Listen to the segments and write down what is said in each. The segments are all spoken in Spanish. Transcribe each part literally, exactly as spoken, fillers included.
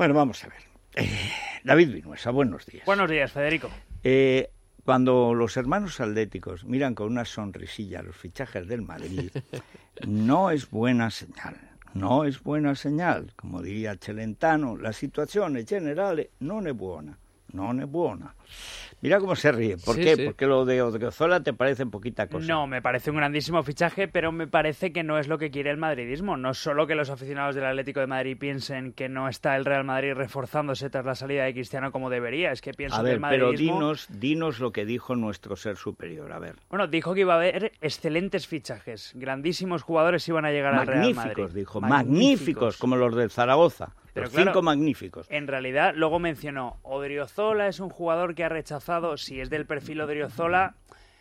Bueno, vamos a ver. Eh, David Vinuesa, buenos días. Buenos días, Federico. Eh, cuando los hermanos atléticos miran con una sonrisilla los fichajes del Madrid, no es buena señal. No es buena señal. Como diría Celentano, la situación en general no es buena. No es buena. Mira cómo se ríe. ¿Por sí, qué? sí. Porque lo de Odriozola te parece poquita cosa. No, me parece un grandísimo fichaje, pero me parece que no es lo que quiere el madridismo. No solo que los aficionados del Atlético de Madrid piensen que no está el Real Madrid reforzándose tras la salida de Cristiano como debería. Es que pienso a ver, que el madridismo... pero dinos, dinos lo que dijo nuestro ser superior. A ver. Bueno, dijo que iba a haber excelentes fichajes. Grandísimos jugadores iban a llegar al Real Madrid. Magníficos, dijo. Magníficos. Magníficos, como los del Zaragoza. Pero Los claro, cinco magníficos. En realidad, luego mencionó, Odriozola es un jugador que ha rechazado, si es del perfil Odriozola,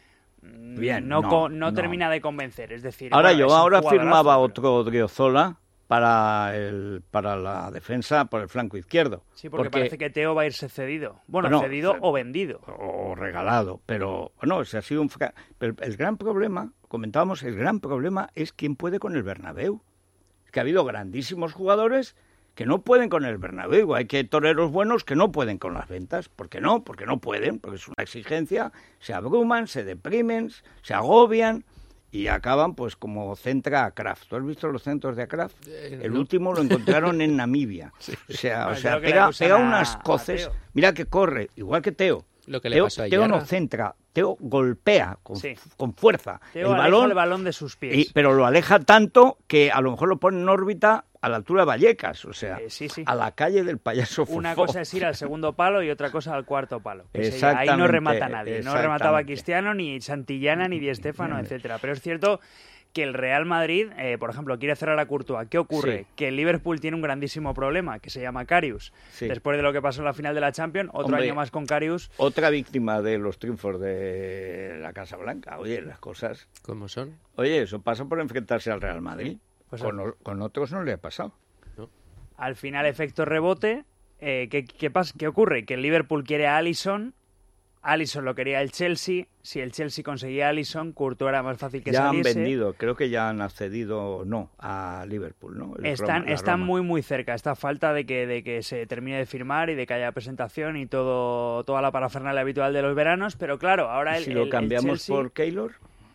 Bien, no, no, no, no no. termina de convencer. Es decir, Ahora bueno, yo es un ahora jugadorazo, firmaba pero... otro Odriozola para el para la defensa por el flanco izquierdo. Sí, porque, parece que Teo va a irse cedido. Bueno, bueno, cedido ce- o vendido. O regalado, pero bueno, ese ha sido un... fra- Pero el gran problema, comentábamos, el gran problema es quién puede con el Bernabéu. Es que ha habido grandísimos jugadores que no pueden con el Bernabéu. Hay que toreros buenos que no pueden con las ventas. ¿Por qué no? Porque no pueden, porque es una exigencia. Se abruman, se deprimen, se agobian y acaban pues como centra a Kraft. ¿Tú has visto los centros de Kraft? Eh, El no. último lo encontraron en Namibia. Sí. O sea, Bueno, o yo sea creo que le pega, acusan pega a- unas a coces. Teo. Mira que corre, igual que Teo. Lo que le Teo, pasó a Teo no Yarra. centra, Teo golpea con, Sí. con fuerza Teo el aleja balón, el balón de sus pies. y- pero lo aleja tanto que a lo mejor lo pone en órbita a la altura de Vallecas, o sea, Eh, sí, sí. a la calle del payaso Fofó. Una cosa es ir al segundo palo y otra cosa al cuarto palo. Que se- Exactamente, ahí no remata nadie. No remataba exactamente. Cristiano, ni Santillana, ni Di Stéfano, etcétera. Pero es cierto que el Real Madrid, eh, por ejemplo, quiere cerrar a Courtois. ¿Qué ocurre? Sí. Que el Liverpool tiene un grandísimo problema, que se llama Karius. Sí. Después de lo que pasó en la final de la Champions, otro Hombre, año más con Karius. Otra víctima de los triunfos de la Casa Blanca. Oye, las cosas... ¿Cómo son? Oye, eso pasa por enfrentarse al Real Madrid. Pues con, o- con otros no le ha pasado. Al final, efecto rebote. Eh, ¿qué, qué, pasa? ¿Qué ocurre? Que el Liverpool quiere a Alisson. Alisson lo quería el Chelsea. Si el Chelsea conseguía a Alisson, Courtois era más fácil que Ya han saliese. vendido, creo que ya han accedido, no, a Liverpool, ¿no? El Están, Roma- la están Roma. muy muy cerca. Está falta de que, de que se termine de firmar y de que haya presentación y todo toda la parafernalia habitual de los veranos. Pero claro, ahora ¿Y el, si el- lo el cambiamos Chelsea- por Keylor?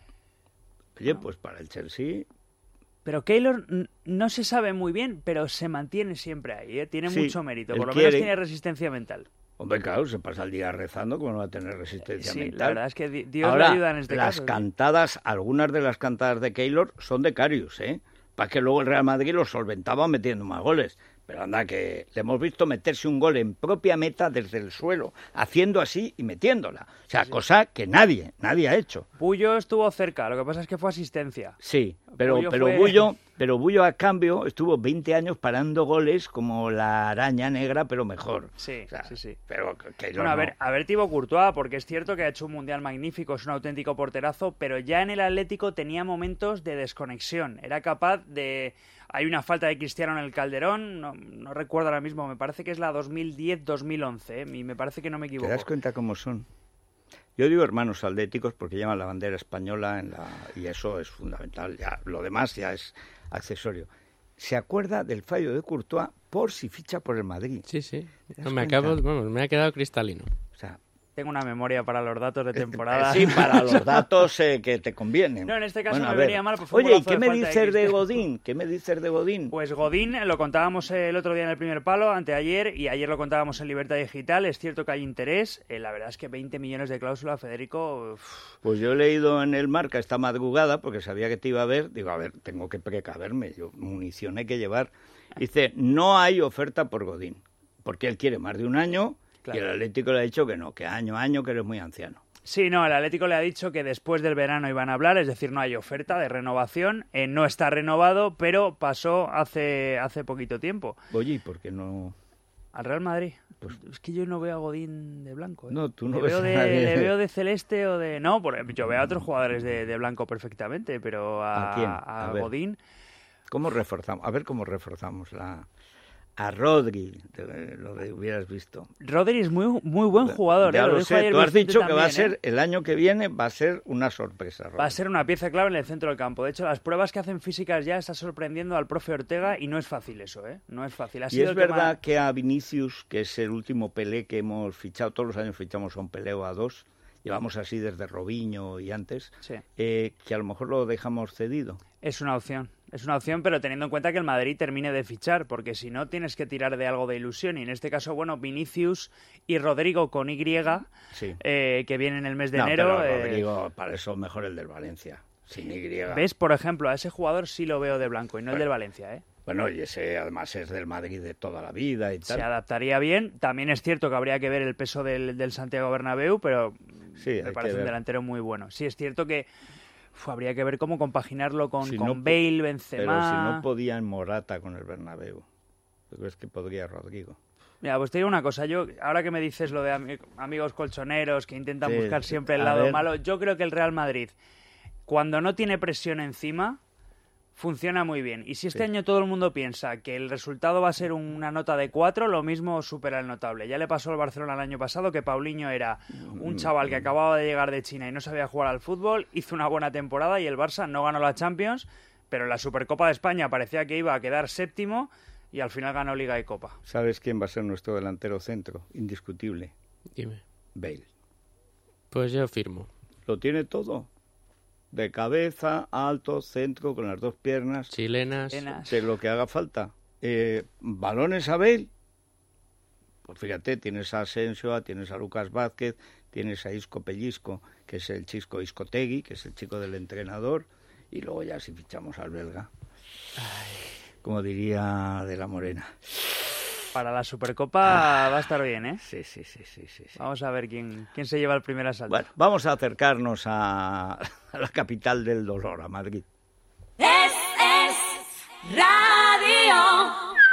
Oye, No. pues para el Chelsea... Pero Keylor n- no se sabe muy bien, pero se mantiene siempre ahí. ¿eh? Tiene Sí, mucho mérito. él Por lo menos quiere. tiene resistencia mental. Hombre, claro, se pasa el día rezando, como no va a tener resistencia Sí, mental. la verdad es que di- Dios Ahora, le ayuda en este las caso. sí. cantadas, algunas de las cantadas de Keylor son de Karius, ¿eh? Para que luego el Real Madrid lo solventaba metiendo más goles. Pero anda, que le hemos visto meterse un gol en propia meta desde el suelo, haciendo así y metiéndola. O sea, cosa que nadie, nadie ha hecho. Bullo estuvo cerca, lo que pasa es que fue asistencia. Sí, pero Bullo pero fue- Bullo, pero Bullo a cambio estuvo veinte años parando goles como la araña negra, pero mejor. Sí, O sea, sí, sí. Pero que- que Bueno, no, a ver, a ver Thibaut Courtois, porque es cierto que ha hecho un mundial magnífico, es un auténtico porterazo, pero ya en el Atlético tenía momentos de desconexión. Era capaz de... Hay una falta de Cristiano en el Calderón, no, no recuerdo ahora mismo, me parece que es la dos mil diez dos mil once, ¿eh? Y me parece que no me ¿Te equivoco. das cuenta cómo son? Yo digo hermanos atléticos porque llevan la bandera española en la... y eso es fundamental. Ya, lo demás ya es accesorio. Se acuerda del fallo de Courtois por si ficha por el Madrid. Sí, sí. das No, me, cuenta? acabo, vamos, me ha quedado cristalino. O sea, Tengo una memoria para los datos de temporada. sí, para los datos eh, que te convienen. No, en este caso Bueno, me a ver. venía mal, pues fue un Oye, ¿y golazo qué de me falta de dices de Cristiano. Godín? ¿Qué me dices de Godín? Pues Godín, eh, lo contábamos el otro día en el primer palo, anteayer, y ayer lo contábamos en Libertad Digital. Es cierto que hay interés. Eh, la verdad es que veinte millones de cláusula, Federico... uf, Pues yo he leído en el Marca esta madrugada, porque sabía que te iba a ver, digo, a ver, tengo que precaverme, yo munición hay que llevar. Dice, no hay oferta por Godín, porque él quiere más de un año, Claro. y el Atlético le ha dicho que no, que año a año, que eres muy anciano. Sí, no, el Atlético le ha dicho que después del verano iban a hablar, es decir, no hay oferta de renovación, eh, no está renovado, pero pasó hace, hace poquito tiempo. Oye, ¿y por qué no...? Al Real Madrid. Pues- Es que yo no veo a Godín de blanco. ¿eh? No, tú no le ves veo a de, nadie. Le veo de celeste o de... No, por, yo veo a otros jugadores de, de blanco perfectamente, pero a, ¿A quién? a A ver. Godín... ¿Cómo reforzamos? A ver cómo reforzamos la... A Rodri, lo que hubieras visto. Rodri es muy muy buen jugador. Ya ¿eh? lo, lo sé, tú has dicho también, que va a ser, ¿eh? el año que viene va a ser una sorpresa, Rodri. Va a ser una pieza clave en el centro del campo. De hecho, las pruebas que hacen físicas ya está sorprendiendo al profe Ortega y no es fácil eso, ¿eh? No es fácil. Ha y sido es el que verdad más... que a Vinicius, que es el último Pelé que hemos fichado, todos los años fichamos a un Pelé o a dos, llevamos así desde Robinho y antes, Sí. eh, que a lo mejor lo dejamos cedido. Es una opción. Es una opción, pero teniendo en cuenta que el Madrid termine de fichar, porque si no tienes que tirar de algo de ilusión. Y en este caso, bueno, Vinicius y Rodrigo con Y, Sí. eh, que viene en el mes de No, enero. pero eh, Rodrigo, para eso mejor el del Valencia, sin Y. ¿Ves? Por ejemplo, a ese jugador sí lo veo de blanco y no el Bueno. del Valencia, ¿eh? Bueno, y ese además es del Madrid de toda la vida y tal. Se adaptaría bien. También es cierto que habría que ver el peso del, del Santiago Bernabéu, pero Sí, hay me que parece un ver. delantero muy bueno. Sí, es cierto que uf, habría que ver cómo compaginarlo con, Si con no po- Bale, Benzema... Pero si no podía en Morata con el Bernabéu, ¿tú crees que podría Rodrigo? Mira, pues te digo una cosa, yo ahora que me dices lo de ami- amigos colchoneros que intentan Sí, buscar siempre el a lado ver. malo, yo creo que el Real Madrid, cuando no tiene presión encima, funciona muy bien. Y si este Sí. año todo el mundo piensa que el resultado va a ser una nota de cuatro, lo mismo supera el notable. Ya le pasó al Barcelona el año pasado que Paulinho era un chaval que acababa de llegar de China y no sabía jugar al fútbol, hizo una buena temporada y el Barça no ganó la Champions, pero en la Supercopa de España parecía que iba a quedar séptimo y al final ganó Liga y Copa. ¿Sabes quién va a ser nuestro delantero centro? Indiscutible. Dime. Bale. Pues yo firmo. Lo tiene todo. De cabeza, alto, centro, con las dos piernas. Chilenas. Enas. De lo que haga falta. Eh, balones a Bale. Pues fíjate, tienes a Asensio, tienes a Lucas Vázquez, tienes a Isco Pellizco, que es el chisco Iscotegui, que es el chico del entrenador, y luego ya si fichamos al belga. Como diría De la Morena. Para la Supercopa va a estar bien, ¿eh? Sí, sí, sí, sí, sí. sí. Vamos a ver quién, quién se lleva el primer asalto. Bueno, vamos a acercarnos a, a la capital del dolor, a Madrid. Es, es radio.